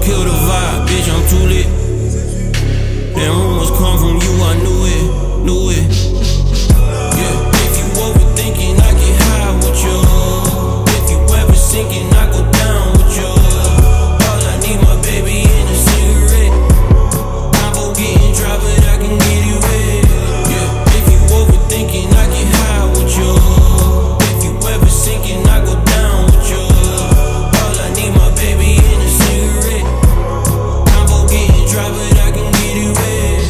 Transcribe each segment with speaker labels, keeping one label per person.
Speaker 1: kill the vibe, bitch, I'm too lit. Them rumors come from you, I knew it. Yeah, if you overthinking, I get high with you. If you ever sinking, I go down with you. All I need, my baby, and a cigarette. I'm for getting dry, but I can get it wet. Yeah, if you overthinking, I get high with you. If you ever sinking, I go down with you. All I need, my baby, and a cigarette. I'm for getting dry, but I can get it wet.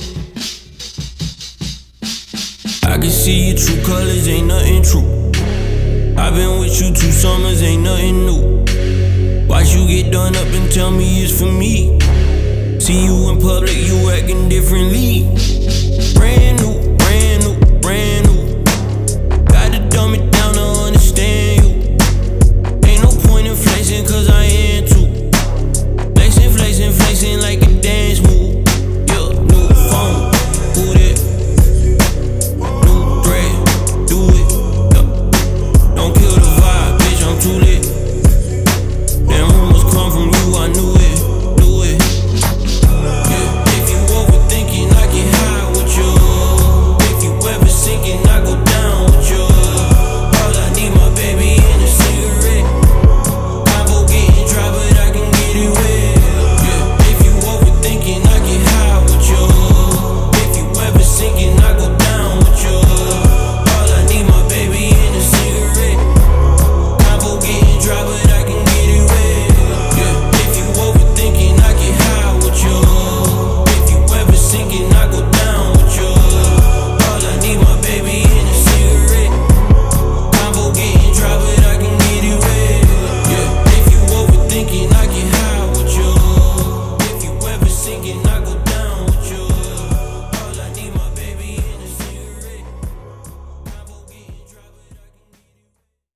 Speaker 1: I can see your true colors, ain't nothing true. I've been with you 2 summers, ain't nothing new. Watch you get done up and tell me it's for me. See you in public, you acting differently. Brand new.